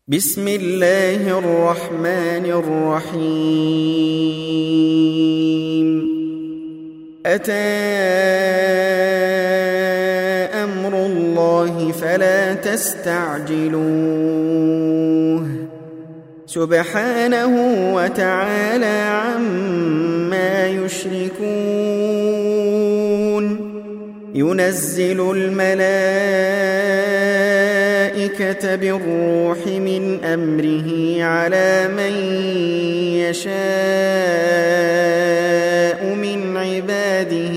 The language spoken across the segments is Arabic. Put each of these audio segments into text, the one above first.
بسم الله الرحمن الرحيم أتى أمر الله فلا تستعجلوه سبحانه وتعالى عما يشركون ينزل الملائكة بالروح من أمره على من يشاء من عباده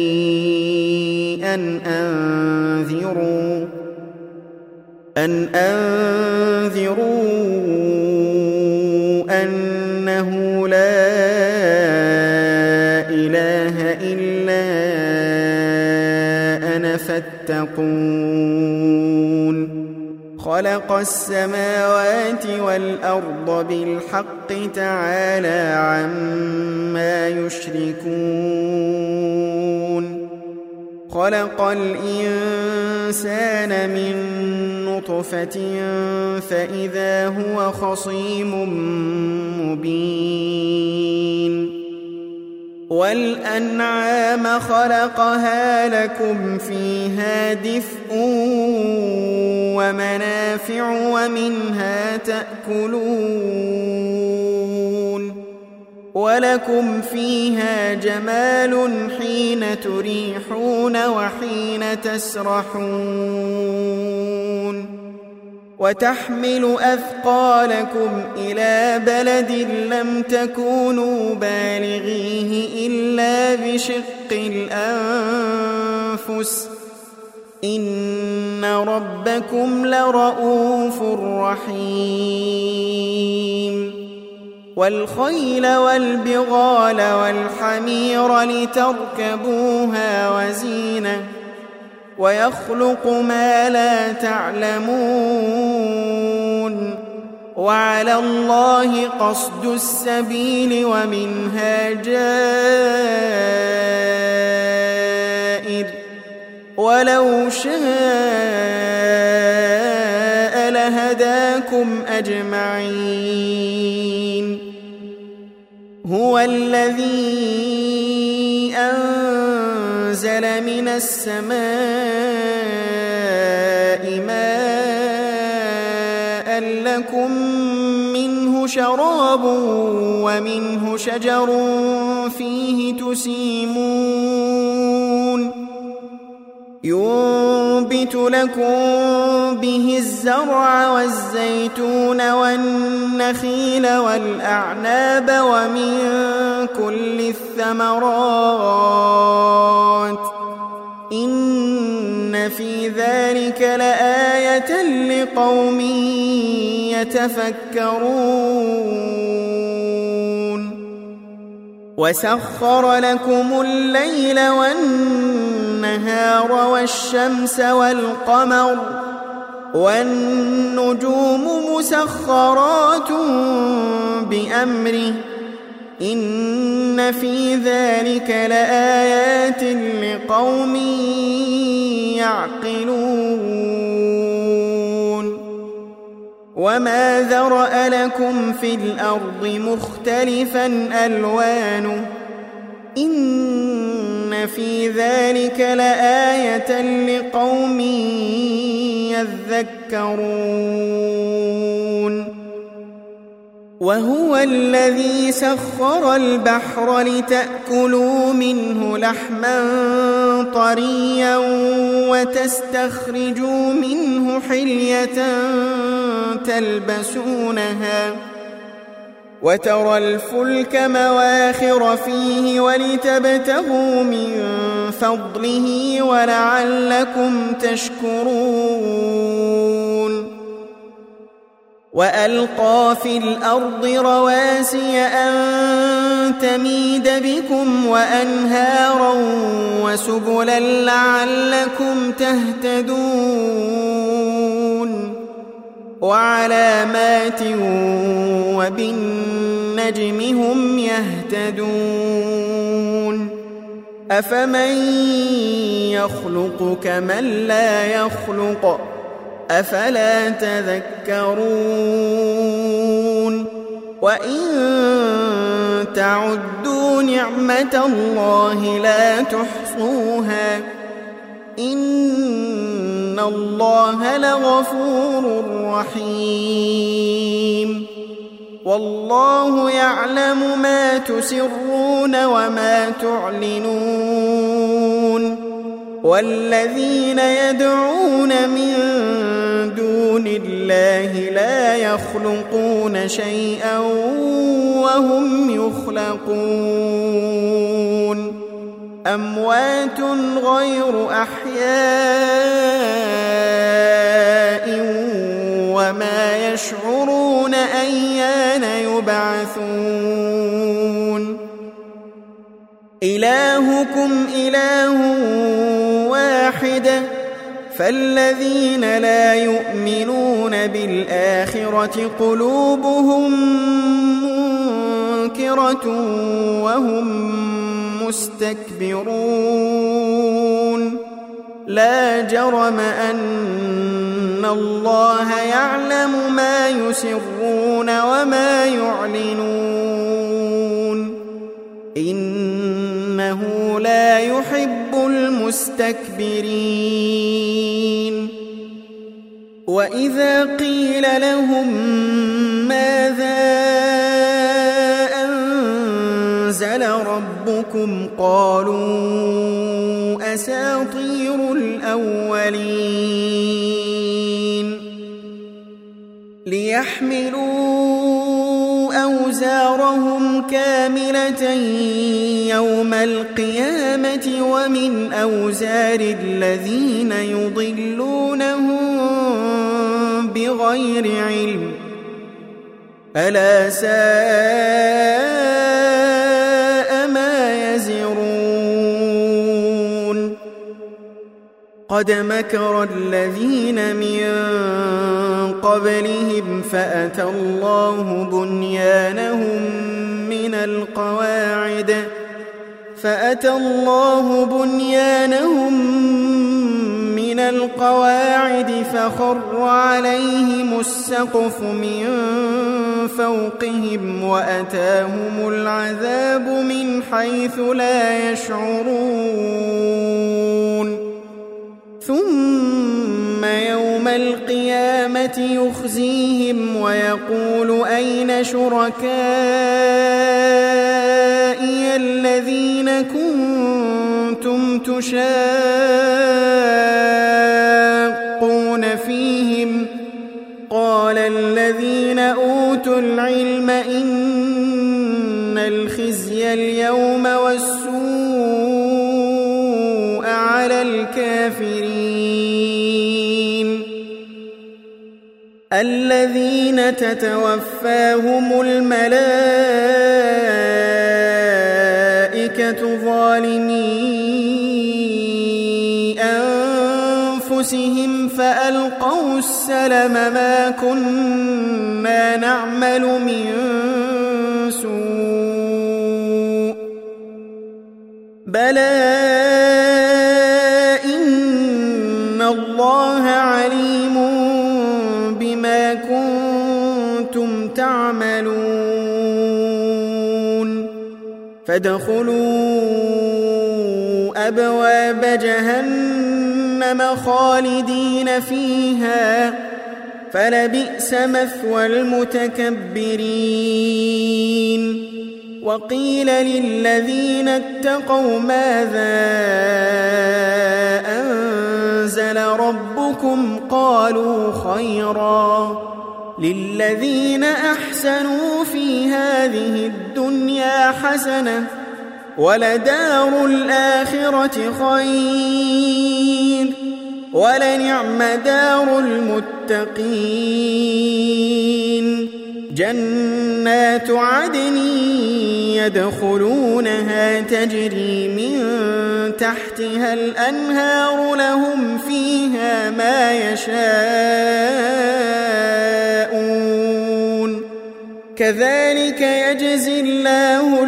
أن أنذروا أنه لا إله إلا أنا فاتقون خلق السماوات والأرض بالحق تعالى عما يشركون خلق الإنسان من نطفة فإذا هو خصيم مبين والأنعام خلقها لكم فيها دفء ومنافع ومنها تأكلون ولكم فيها جمال حين تريحون وحين تسرحون وتحمل أثقالكم إلى بلد لم تكونوا بالغيه إلا بشق الأنفس إن ربكم لرؤوف رحيم والخيل والبغال والحمير لتركبوها وزينة ويخلق ما لا تعلمون وعلى الله قصد السبيل ومنها جائر ولو شاء لهداكم أجمعين هو الذي أنزل من السماء ماء لكم منه شراب ومنه شجر فيه تسيمون ينبت لكم به الزرع والزيتون والنخيل والأعناب ومن كل الثمرات إن في ذلك لآية لقوم يتفكرون وسخر لكم الليل والنهار والشمس والقمر والنجوم مسخرات بأمره إن في ذلك لآيات لقوم يعقلون وما ذرأ لكم في الأرض مختلفا ألوانه إن في ذلك لآية لقوم يذكرون وهو الذي سخر البحر لتأكلوا منه لحما طريا وتستخرجوا منه حلية تلبسونها وترى الفلك مواخر فيه ولتبتغوا من فضله ولعلكم تشكرون وألقى في الأرض رواسي أن تميد بكم وأنهارا وسبلا لعلكم تهتدون وعلامات وبالنجم هم يهتدون أفمن يخلق كمن لا يخلق أفلا تذكرون وإن تعدوا نعمة الله لا تحصوها إن الله لغفور رحيم والله يعلم ما تسرون وما تعلنون والذين يدعون من دون الله لا يخلقون شيئا وهم يخلقون أموات غير أحياء وما يشعرون أيان يبعثون إلهكم إله واحد فالذين لا يؤمنون بالآخرة قلوبهم منكرة وهم مستكبرون لا جرم أن الله يعلم ما يسرون وما يعلنون إنه لا يحب المستكبرين وإذا قيل لهم ماذا أنزل ربكم قالوا أساطير الأولين ليحملوا أوزارهم كاملة يوم القيامة ومن أوزار الذين يضلونهم بغير علم ألا ساء ما يزرون قد مكر الذين من قبلهم فأتى الله بنيانهم من القواعد فخر عليهم السقف من فوقهم وأتاهم العذاب من حيث لا يشعرون ثم يوم القيامة يخزيهم ويقول أين شركائي الذين كنتم تشاقون فيهم قال الذين أوتوا العلم إن الخزي اليوم والسوء على الكافرين الذين تتوفاهم الملائكة ظالمي أنفسهم فألقوا السلم ما كنا نعمل من سوء بلى إن الله عليم بما كنتم تعملون فادخلوا أبواب جهنم خالدين فيها فلبئس مثوى المتكبرين وقيل للذين اتقوا ماذا أنزل ربكم قالوا خيرا للذين أحسنوا في هذه الدنيا حسنة ولدار الآخرة خير ولنعم دار المتقين جنات عدن يدخلونها تجري من تحتها الأنهار لهم فيها ما يشاءون كذلك يجزي الله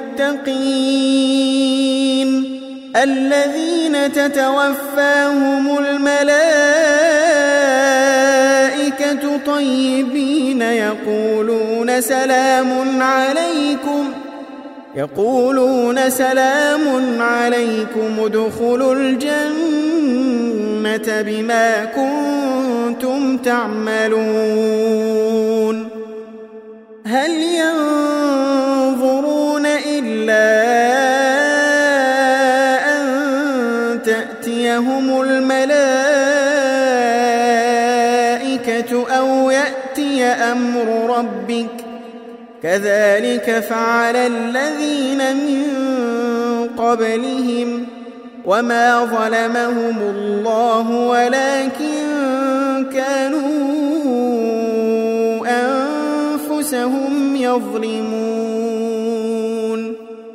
المتقين الذين تتوفاهم الملائكة طيبين يقولون يقولون سلام عليكم ادخلوا الجنة بما كنتم تعملون هل ينظرون إلا أن تأتيهم الملائكة أو يأتي أمر ربك كذلك فعل الذين من قبلهم وما ظلمهم الله ولكن كانوا أنفسهم يظلمون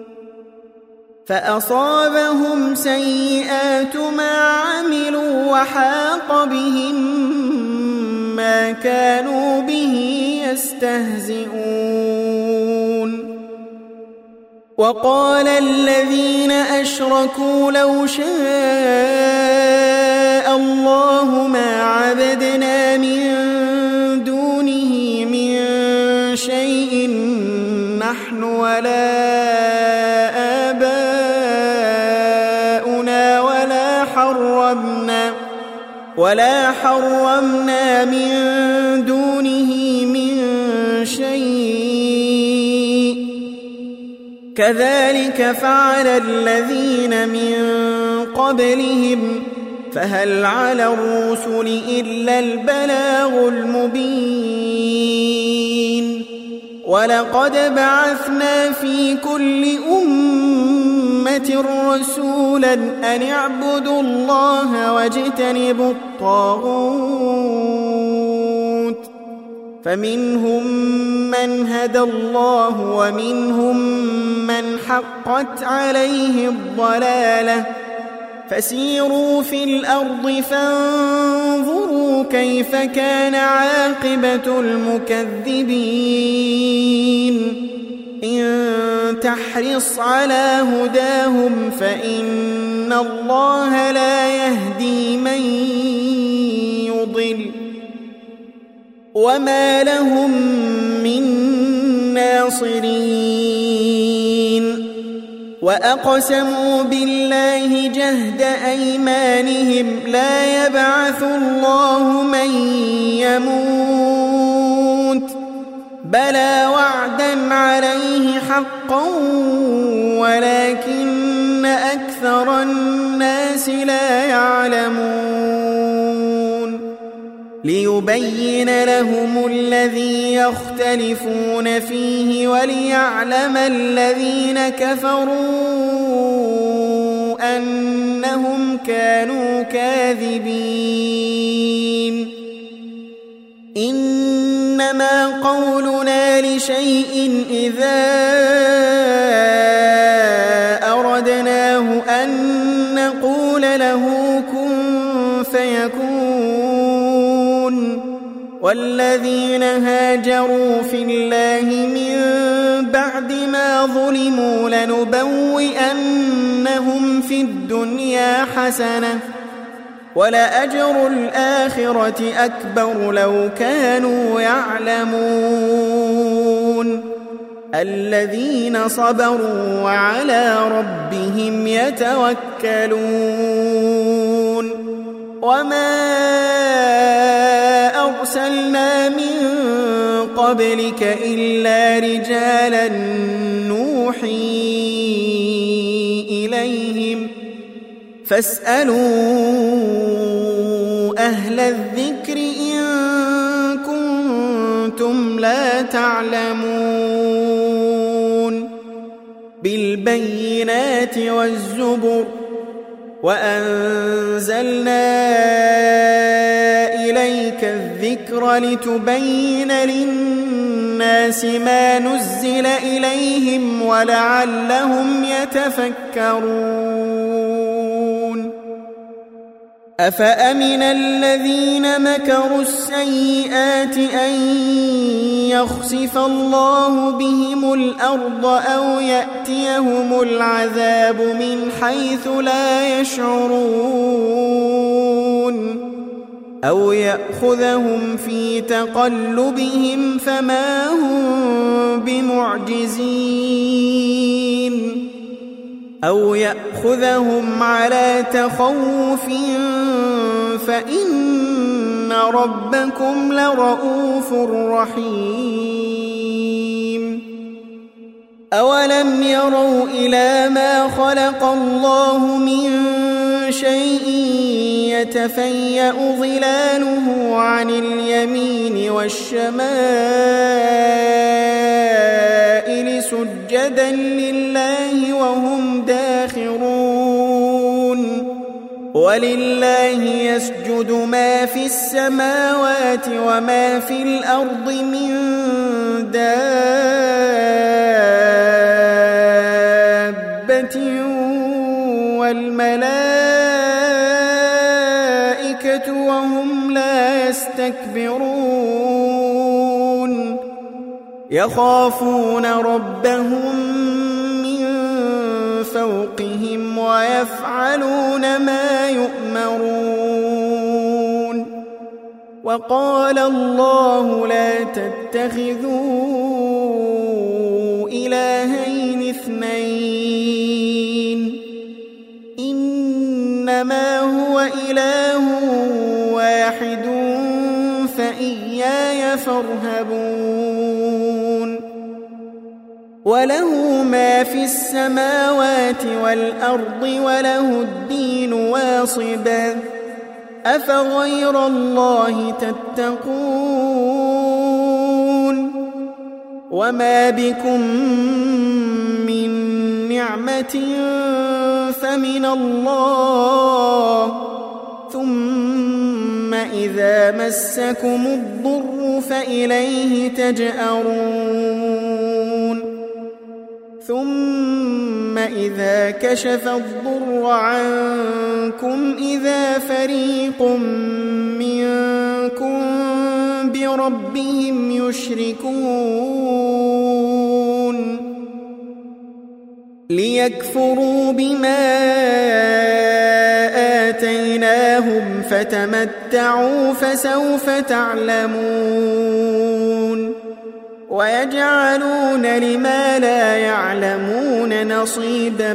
فأصابهم سيئات ما عملوا وحاق بهم ما كانوا به يستهزئون وقال الذين أشركوا لو شاء الله ما عبدنا من دونه من شيء نحن ولا آباؤنا ولا حرمنا من دونه من شيء كذلك فعل الذين من قبلهم فهل على الرسل إلا البلاغ المبين ولقد بعثنا في كل أمة رسولا أن اعبدوا الله واجتنبوا الطاغوت فمنهم من هدى الله ومنهم من حقت عليه الضلالة فسيروا في الأرض فانظروا كيف كان عاقبة المكذبين إن تحرص على هداهم فإن الله لا يهدي من يضل وما لهم من ناصرين وأقسموا بالله جهد أيمانهم لا يبعث الله من يموت بلى وعدا عليه حقا ولكن أكثر الناس لا يعلمون ليبين لهم الذي يختلفون فيه وليعلم الذين كفروا أنهم كانوا كاذبين إنما قولنا لشيء إذا أردناه أن نقول له كن فيكون والذين هاجروا في الله من بعد ما ظلموا لنبوئنهم في الدنيا حسنة ولأجر الآخرة أكبر لو كانوا يعلمون الذين صبروا وعلى ربهم يتوكلون وما أرسلنا من قبلك إلا رجالا نوحي إليهم فاسألوا أهل الذكر إن كنتم لا تعلمون بالبينات والزبر وأنزلنا إليك الذكر لتبين للناس ما نزل إليهم ولعلهم يتفكرون أفأمن الذين مكروا السيئات أن يخسف الله بهم الأرض أو يأتيهم العذاب من حيث لا يشعرون أو يأخذهم في تقلبهم فما هم بمعجزين أو يأخذهم على تخوف فإن ربكم لرؤوف رحيم أولم يروا إلى ما خلق الله من شيء يتفيأ ظلاله عن اليمين والشمائل سجدا لله وهم داخرون ولله يسجد ما في السماوات وما في الأرض من دابة والملائكة وهم لا يستكبرون يخافون ربهم من فوقهم ويفعلون ما يؤمرون وقال الله لا تتخذوا إلهين اثنين إنما هو إله واحد فإياي فارهبون وله ما في السماوات والأرض وله الدين واصبا أفغير الله تتقون وما بكم من نعمة فمن الله ثم إذا مسكم الضر فإليه تجأرون ثم إذا كشف الضر عنكم إذا فريق منكم بربهم يشركون ليكفروا بما آتيناهم فتمتعوا فسوف تعلمون ويجعلون لما لا يعلمون نصيبا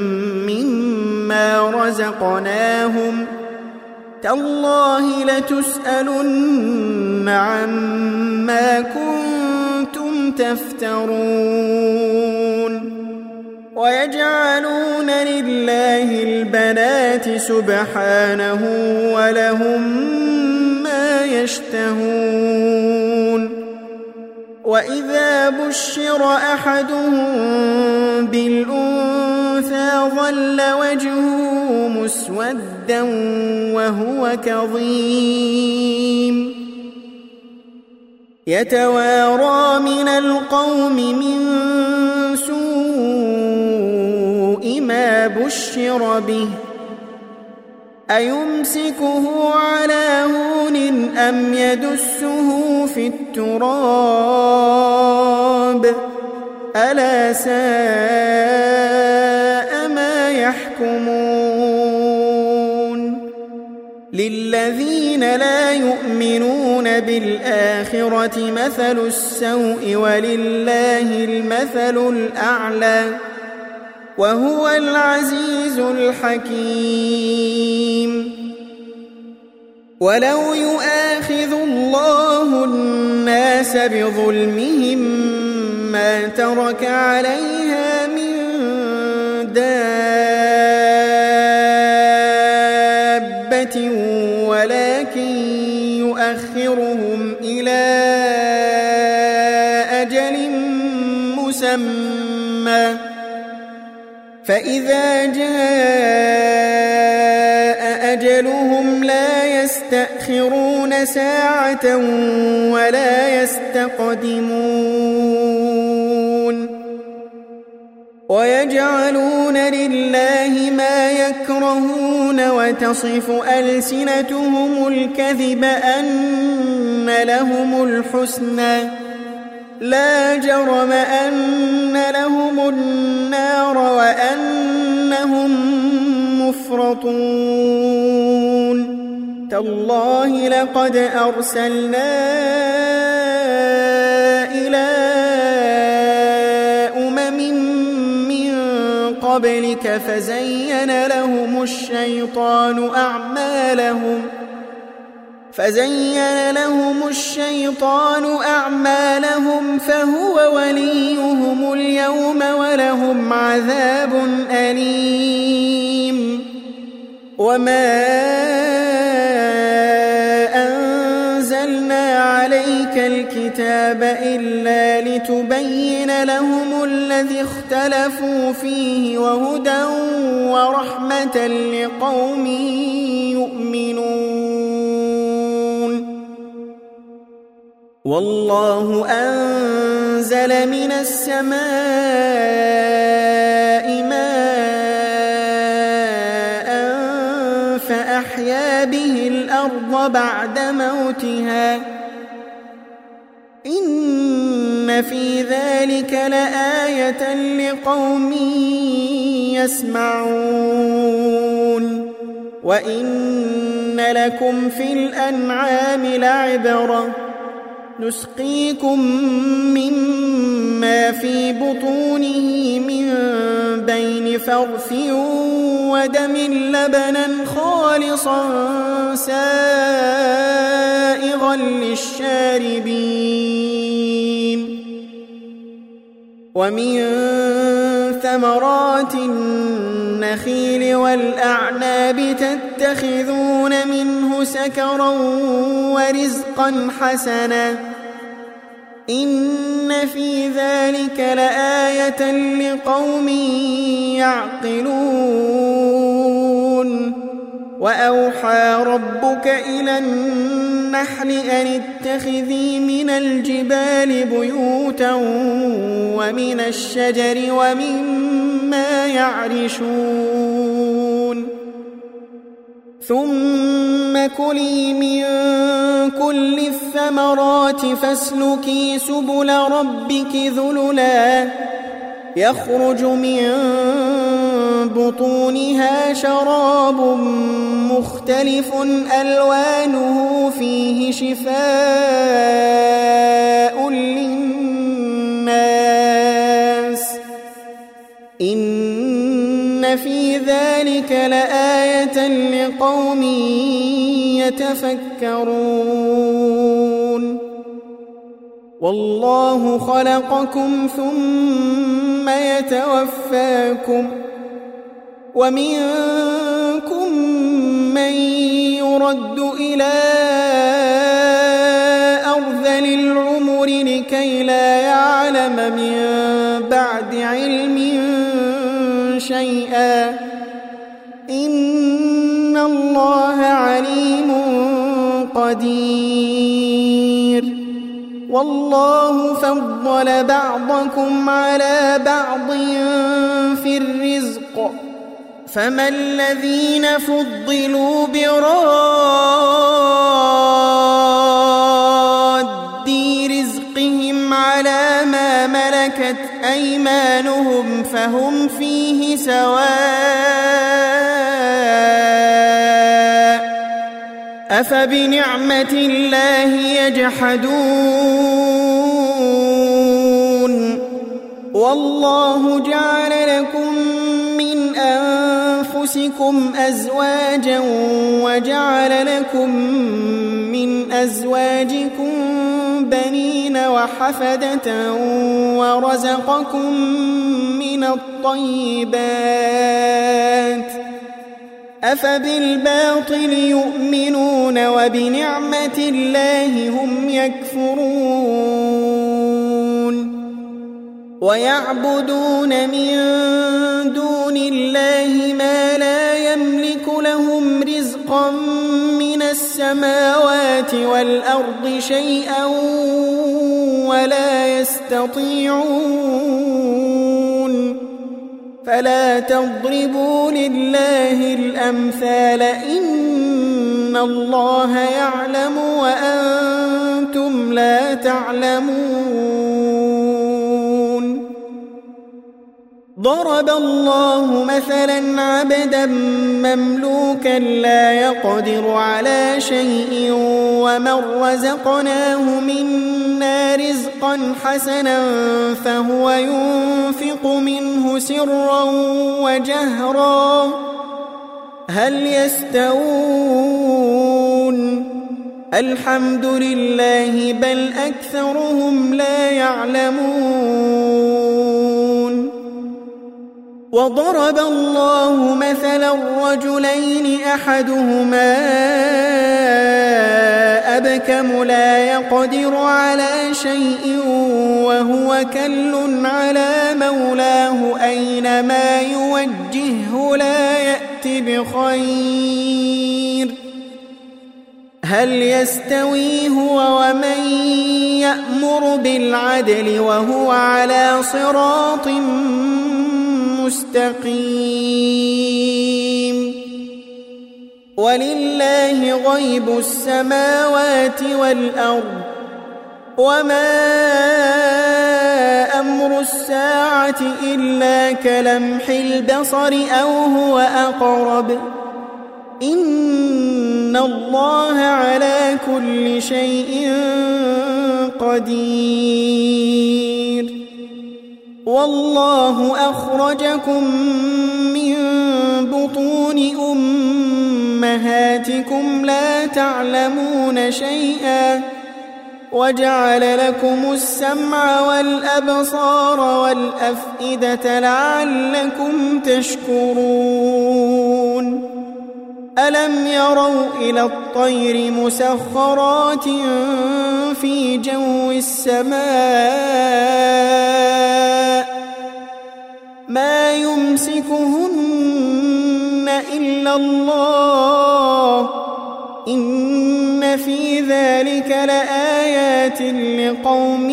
مما رزقناهم تالله لتسألن عما كنتم تفترون ويجعلون لله البنات سبحانه ولهم ما يشتهون وإذا بشر أحدهم بالأنثى ظل وجهه مسودا وهو كظيم يتوارى من القوم من سوء ما بشر به أيمسكه على هون أم يدسه في التراب ألا ساء ما يحكمون للذين لا يؤمنون بالآخرة مثل السوء ولله المثل الأعلى وهو العزيز الحكيم ولو يؤاخذ الله الناس بظلمهم ما ترك عليها من دابة ولكن يؤخرهم إلى أجل مسمى فإذا جاء أجلهم لا يستأخرون ساعة ولا يستقدمون ويجعلون لله ما يكرهون وتصف ألسنتهم الكذب أن لهم الحسنى لا جرم أن لهم النار وأنهم مفرطون تالله لقد أرسلنا إلى قبلك فزين لهم الشيطان أعمالهم فهو وليهم اليوم ولهم عذاب أليم. وما أنزلنا عليك الكتاب إلا لتبين لهم الذي اختلفوا فيه وهدى ورحمة لقوم يؤمنون. والله أنزل من السماء ماء فأحيا به الأرض بعد موتها إن في ذلك لآية لقوم يسمعون. وإن لكم في الأنعام لعبرة نسقيكم مما في بطونه من بين فرث ودم لبنا خالصا سائغا للشاربين ومن ثمرات النخيل والأعناب تتخذون منه سكرا ورزقا حسنا إن في ذلك لآية لقوم يعقلون. وأوحى ربك إلى النحل أن اتخذي من الجبال بيوتا ومن الشجر ومما يعرشون ثم كلي من كل الثمرات فاسلكي سبل ربك ذللا يخرج من بطونها شراب مختلف ألوانه فيه شفاء للناس إن في ذلك لآية لقوم يتفكرون. والله خلقكم ثم يتوفاكم ومنكم من يرد إلى أرذل العمر لكي لا يعلم من بعد علم شيئا إن الله عليم قدير. والله فضل بعضكم على بعض في الرزق فما الذين فضلوا براد رزقهم على ما ملكت أيمانهم فهم فيه سواء أفبنعمة الله يجحدون. والله جعل لكم من أنفسكم أزواجا وجعل لكم من أزواجكم بنين وحفدة ورزقكم من الطيبات أفبالباطل يؤمنون وبنعمة الله هم يكفرون. ويعبدون من دون الله ما لا يملك لهم رزقا من السماوات والأرض شيئا ولا يستطيعون. فلا تضربوا لله الأمثال إن الله يعلم وأنتم لا تعلمون. ضرب الله مثلا عبدا مملوكا لا يقدر على شيء ومن رزقناه منا رزقا حسنا فهو ينفق منه سرا وجهرا هل يستوون الحمد لله بل أكثرهم لا يعلمون وضرب الله مثلا رجلين أحدهما أبكم لا يقدر على شيء وهو كل على مولاه أينما يوجهه لا يأت بخير هل يستوي هو ومن يأمر بالعدل وهو على صراط مستقيم ولله غيب السماوات والأرض وما أمر الساعة إلا كلمح البصر أو هو أقرب إن الله على كل شيء قدير والله أخرجكم من بطون أمهاتكم لا تعلمون شيئا وجعل لكم السمع والأبصار والأفئدة لعلكم تشكرون ألم يروا إلى الطير مسخرات في جو السماء ما يمسكهن إلا الله إن في ذلك لآيات لقوم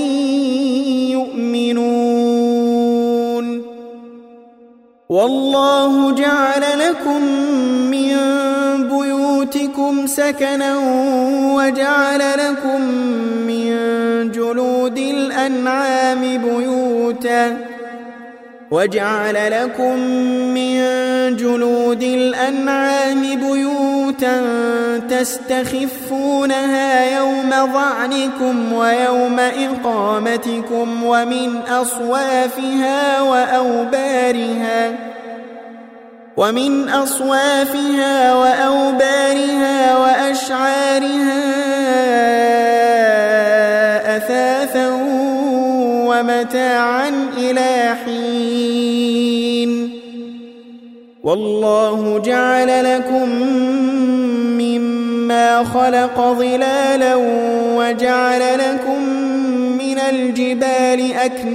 يؤمنون والله جعل لكم من بيوتكم سكنا وجعل لكم من جلود الأنعام بيوتا تستخفونها يوم ظعنكم ويوم إقامتكم ومن أصوافها وأوبارها وأشعارها أثاثا ومتاعا إلى حين والله جعل لكم مما خلق ظلالا وجعل لكم من الجبال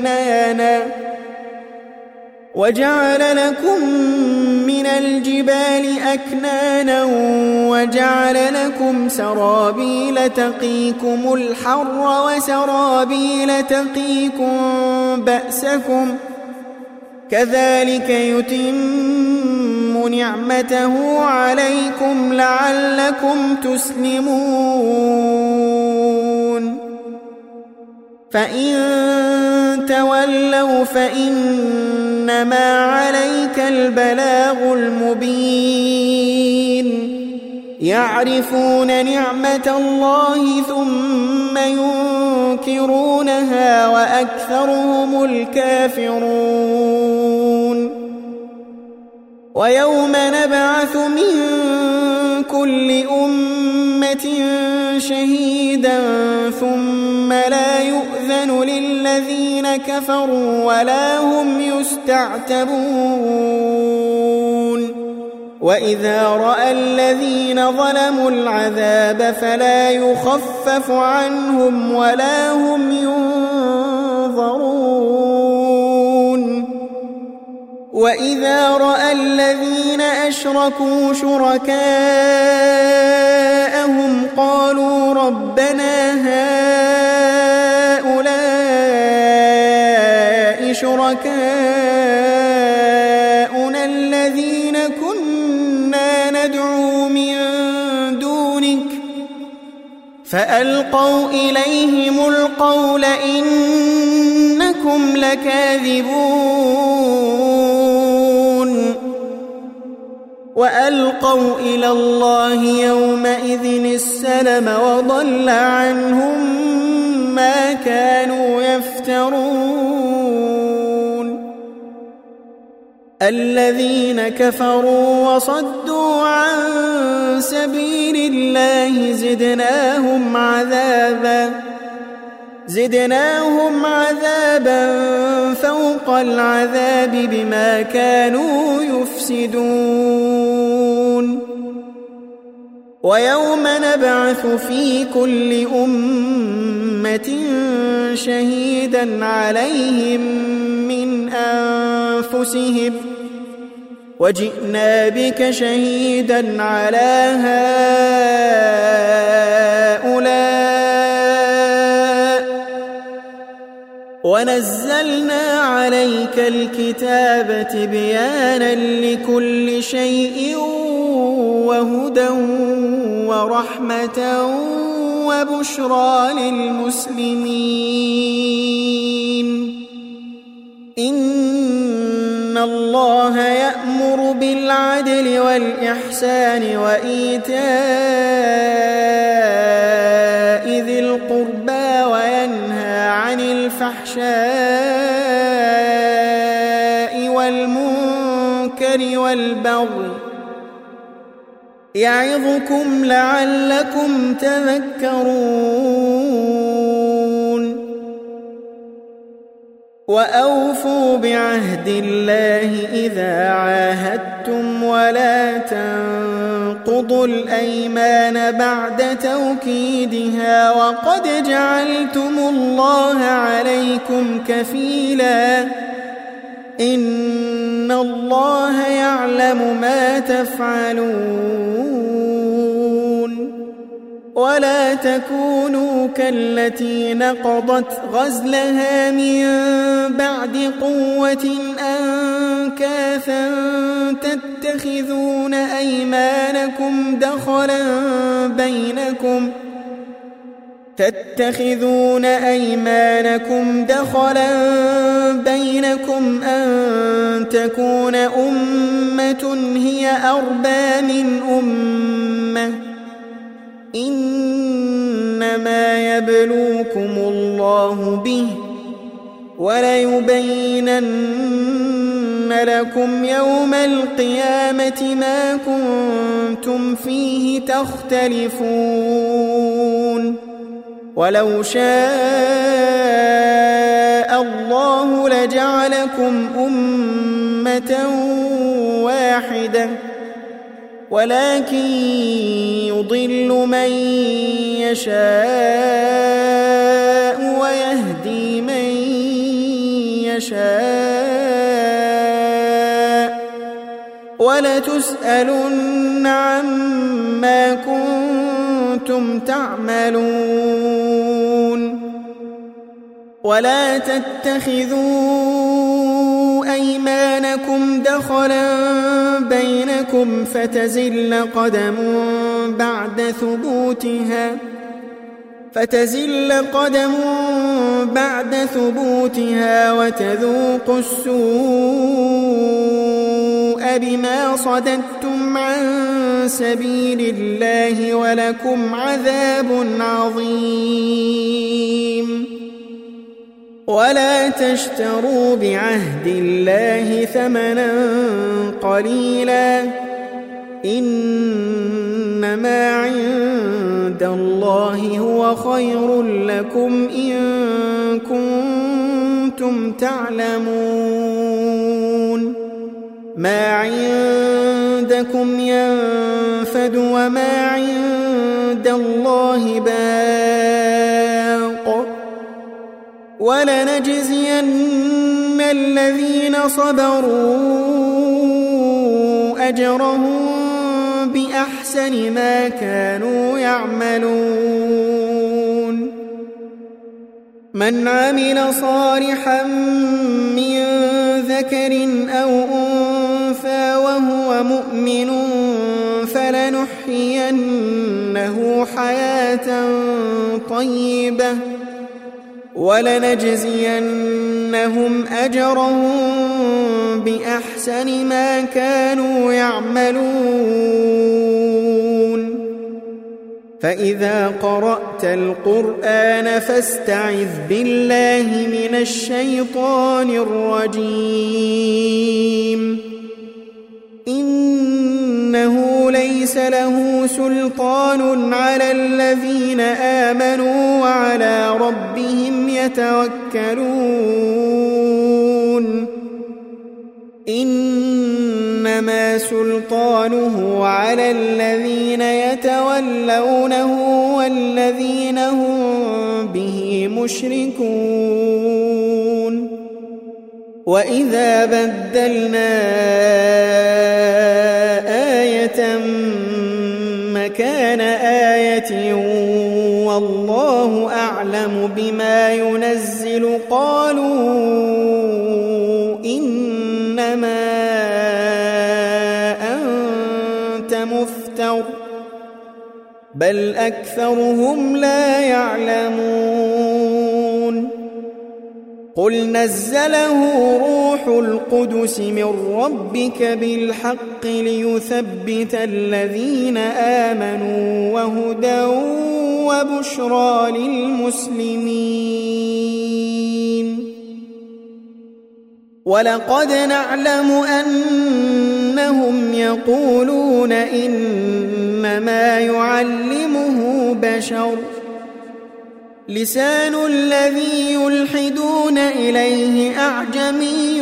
أكنانا وجعل لكم سرابيل تقيكم الحر وسرابيل تقيكم بأسكم كذلك يتم نعمته عليكم لعلكم تسلمون فإن تولوا فإنما عليك البلاغ المبين يعرفون نعمة الله ثم ينكرونها وأكثرهم الكافرون ويوم نبعث من كل أمة شهيدا ثم لا يؤذن للذين كفروا ولا هم يستعتبون وإذا رأى الذين ظلموا العذاب فلا يخفف عنهم ولا هم ينظرون وإذا رأى الذين أشركوا شركاءهم قالوا ربنا هؤلاء شركاؤنا الذين كنا ندعو من دونك فألقوا إليهم القول إنكم لكاذبون وألقوا إلى الله يومئذ السلم وضل عنهم ما كانوا يفترون. الذين كفروا وصدوا عن سبيل الله زدناهم عذابا فوق العذاب بما كانوا يفسدون. ويوم نبعث في كل أمة شهيدا عليهم من أنفسهم وجئنا بك شهيدا على هؤلاء ونزلنا عليك الكتاب تبيانا لكل شيء وهدى ورحمة وبشرى للمسلمين. إن الله يأمر بالعدل والإحسان وإيتاء ذي القربى وينهى عن الفحشاء والمنكر والبغي يعظكم لعلكم تذكرون. وأوفوا بعهد الله إذا عاهدتم ولا تنقضوا الأيمان بعد توكيدها وقد جعلتم الله عليكم كفيلا إن الله يعلم ما تفعلون. ولا تكونوا كالتي نقضت غزلها من بعد قوة أنكاثا تتخذون أيمانكم دخلا بينكم أن تكون أمة هي أربى من أمة إنما يبلوكم الله به وليبينن لكم يوم القيامة ما كنتم فيه تختلفون. ولو شاء الله لجعلكم أمة واحدة ولكن يضل من يشاء ويهدي من يشاء ولتسألن عما كنتم تعملون. ولا تتخذوا أيمانكم دخلا بينكم فتزل قدم بعد ثبوتها وتذوقوا السوء بما صددتم عن سبيل الله ولكم عذاب عظيم. ولا تشتروا بعهد الله ثمنا قليلا إنما عند الله هو خير لكم إن كنتم تعلمون. ما عندكم ينفد وما عند الله باق ولنجزين الذين صبروا أجرهم بأحسن ما كانوا يعملون. من عمل صالحا من ذكر أو أنثى وهو مؤمن فلنحيينه حياة طيبة ولنجزينهم أجرهم بأحسن ما كانوا يعملون فإذا قرأت القرآن فاستعذ بالله من الشيطان الرجيم إنه ليس له سلطان على الذين آمنوا وعلى ربهم يتوكلون إنما سلطانه على الذين يتولونه والذين هم به مشركون وإذا بدلنا آية مكان آية والله أعلم بما ينزل قالوا إنما أنت مفتر بل أكثرهم لا يعلمون قل نزله روح القدس من ربك بالحق ليثبت الذين آمنوا وهدى وبشرى للمسلمين ولقد نعلم أنهم يقولون إنما يعلمه بشر لسان الذي يلحدون إليه أعجمي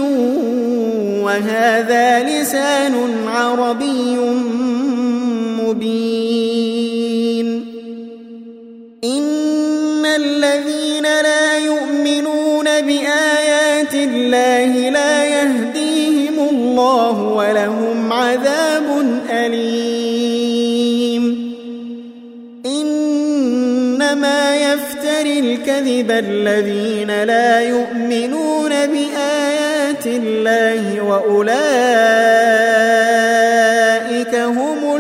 وهذا لسان عربي مبين إن الذين لا يؤمنون بآيات الله لا يهديهم الله ولهم عذاب أليم إنما يفتري الكذب الذين لا يؤمنون بآيات الله وأولئك هم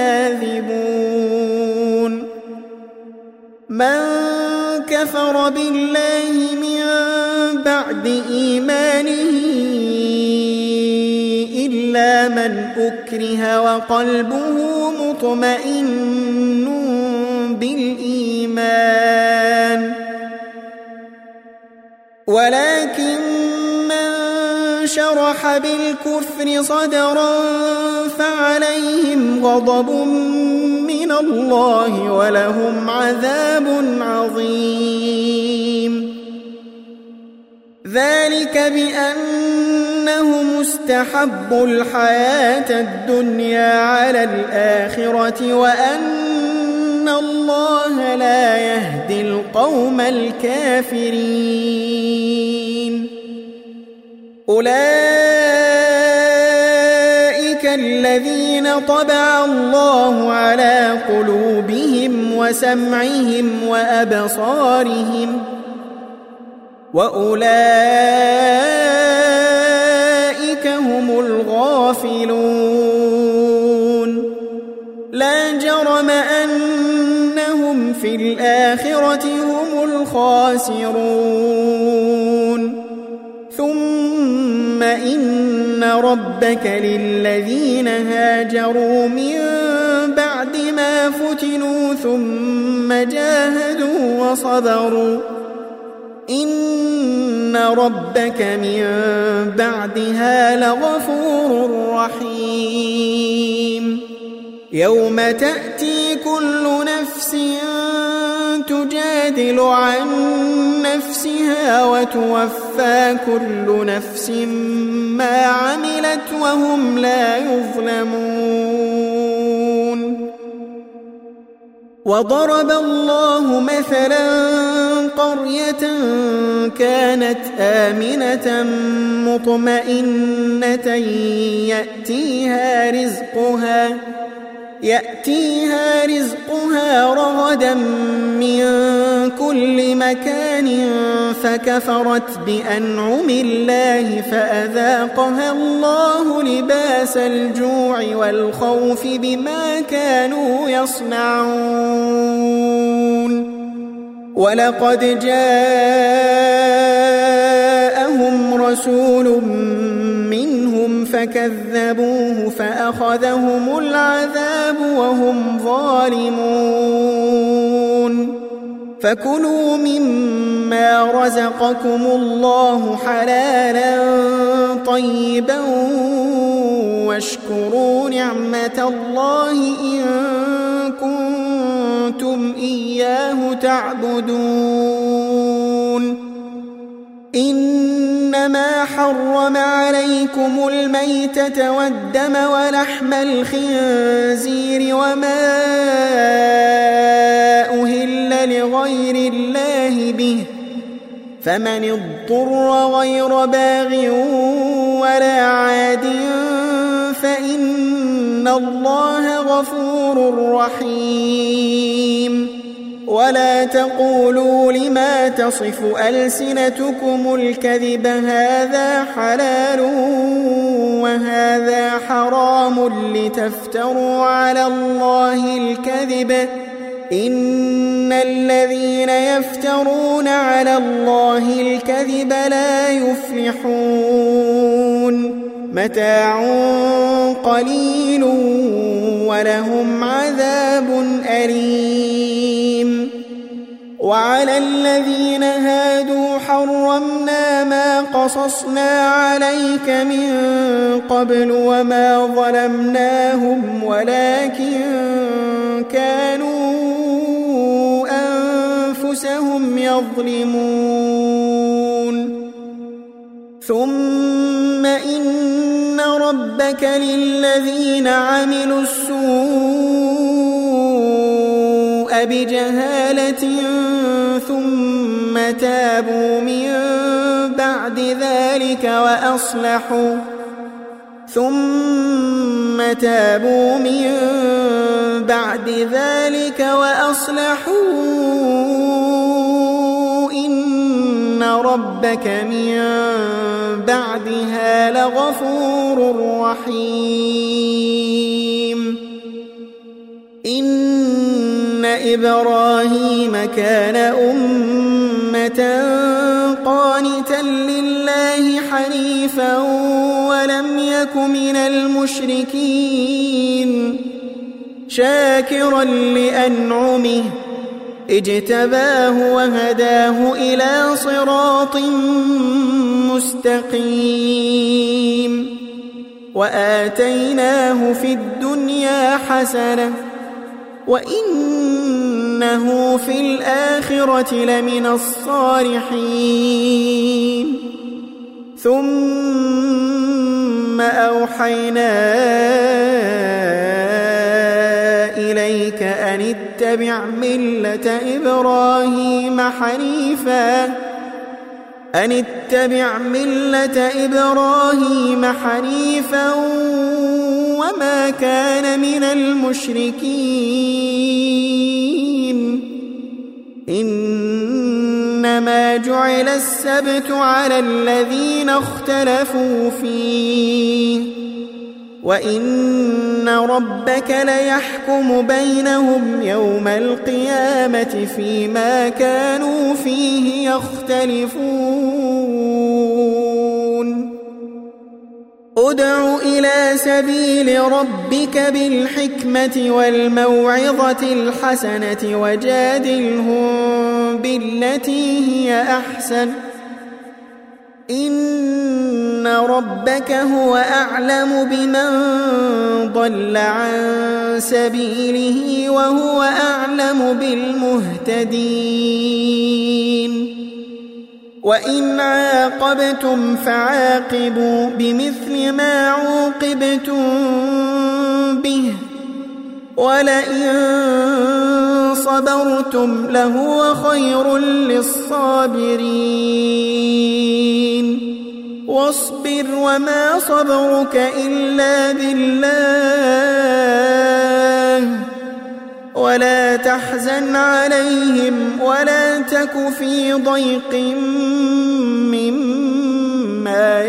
الكاذبون من كفر بالله من بعد إيمانه إلا من أكره وقلبه مطمئن بالإيمان ولكن من شرح بالكفر صدرا فعليهم غضب من الله ولهم عذاب عظيم ذلك بأنهم استحبوا الحياة الدنيا على الآخرة وأن الله لا يهدي القوم الكافرين أولئك الذين طبع الله على قلوبهم وسمعهم وأبصارهم وأولئك هم الغافلون لا جرم أنهم في الآخرة هم الخاسرون ثم إن ربك للذين هاجروا من بعد ما فتنوا ثم جاهدوا وصبروا إن ربك من بعدها لغفور رحيم يوم تأتي كل نفس تجادل عن نفسها وتوفى كل نفس ما عملت وهم لا يظلمون وضرب الله مثلا قرية كانت آمنة مطمئنة يأتيها رزقها رغدا من كل مكان فكفرت بأنعم الله فأذاقها الله لباس الجوع والخوف بما كانوا يصنعون ولقد جاءهم رسول منهم فكذبوه فأخذهم العذاب وهم ظالمون فكلوا مما رزقكم الله حلالا طيبا واشكروا نعمة الله إن كنتم إياه تعبدون إنما حرم عليكم الميتة والدم ولحم الخنزير وما أهل لغير الله به فمن اضطر غير باغ ولا عاد فإن الله غفور رحيم ولا تقولوا لما تصف ألسنتكم الكذب هذا حلال وهذا حرام لتفتروا على الله الكذب إن الذين يفترون على الله الكذب لا يفلحون متاع قليل ولهم عذاب أليم وعلى الذين هادوا حرمنا ما قصصنا عليك من قبل وما ظلمناهم ولكن كانوا أنفسهم يظلمون ثم إن ربك للذين عملوا السوء بجهالة ثم تابوا من بعد ذلك وأصلحوا إن ربك من بعدها لغفور رحيم إن إبراهيم كان أمة قانتا لله حنيفا ولم يك من المشركين شاكرا لأنعمه اجتباه وهداه إلى صراط مستقيم وآتيناه في الدنيا حسنة وإنه في الآخرة لمن الصالحين ثم أوحينا إليك أن اتبع ملة إبراهيم حنيفا وما كان من المشركين إنما جعل السبت على الذين اختلفوا فيه وإن ربك ليحكم بينهم يوم القيامة فيما كانوا فيه يختلفون ادع إلى سبيل ربك بالحكمة والموعظة الحسنة وجادلهم بالتي هي أحسن إن ربك هو أعلم بمن ضل عن سبيله وهو أعلم بالمهتدين وإن عاقبتم فعاقبوا بمثل ما عوقبتم به ولئن صبرتم لهو خير للصابرين واصبر وما صبرك إلا بالله ولا تحزن عليهم ولا تك في ضيق مما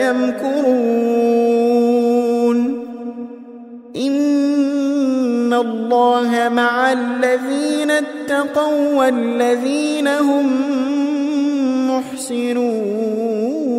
يمكرون إن الله مع مع الذين اتقوا والذين هم محسنون.